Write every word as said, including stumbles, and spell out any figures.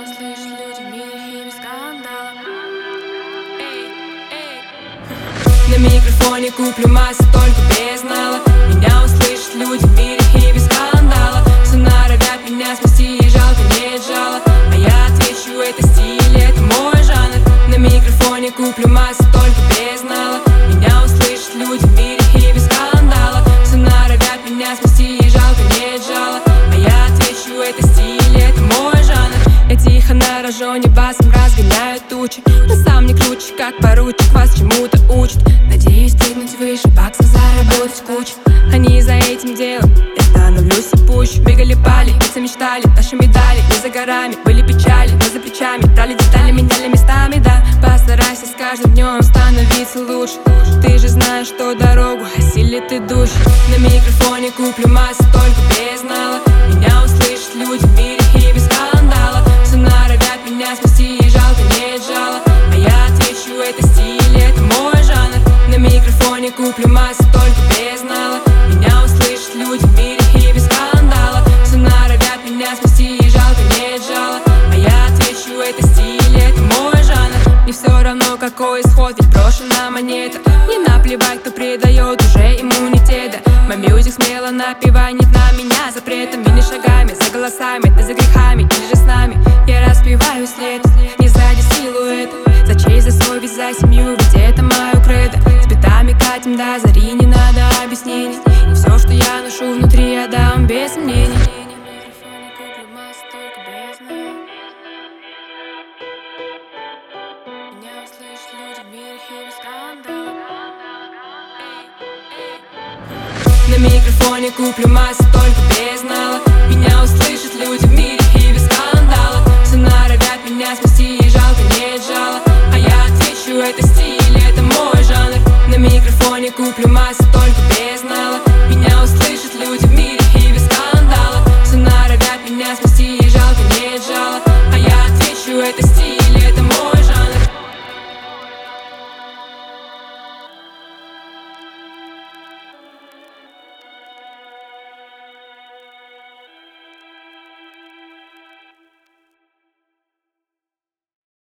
услышат люди в мире и без скандала. Эй, эй. На микрофоне куплю массу, только без нала. Меня услышат люди в мире и без скандала. Все норовят меня спасти, и жалко нет жала. А я отвечу, это стиль, это мой жанр. На микрофоне куплю массу, только без нала. Меня услышат люди в мире и без скандала. Все норовят меня спасти, и жалко нет жала. А я отвечу, это стиль, это мой жанр. Я тихо на рожоне басом разгоняю тучи, но сам не круче, как поручик, вас чему-то учат. Надеюсь стигнуть выше, баксов заработать кучу. Они за этим делом, я становлюсь и пуще. Бегали, пали, лица мечтали, наши медали не за горами. Были печали, но за плечами, брали детали, меняли местами, да. Постарайся с каждым днем становиться лучше. Ты же знаешь, что дорогу осилит идущий. На микрофоне куплю массу, только без нала. Меня услышат люди в мире и без скандала. Все норовят меня спасти, и жалко нет жала. А я отвечу, это стиль, это мой жанр. На микрофоне куплю массу, только без нала. Меня услышат люди в мире и без скандала. Все норовят меня спасти, и жалко нет жала. А я отвечу, это стиль, это мой жанр. Не все равно, какой исход, ведь брошена монета. Не наплевать, кто предает уже иммунитета. Мой мьюзик смело напевай, нет на меня запретом. Мини шагами, за голосами, ты за грехами или же с нами. Я распеваю след, не сзади силуэт. За честь, за свой, ведь за семью, ведь это мое кредо. С битами катим до зари, не надо объяснений. И все, что я ношу внутри, я дам без сомнений. На микрофоне куплю массу, только без нала. Меня услышат люди в мире и без скандала. Все норовят меня спасти, и жалко нет жала. А я отвечу, это стиль, это мой жанр. На микрофоне куплю массу.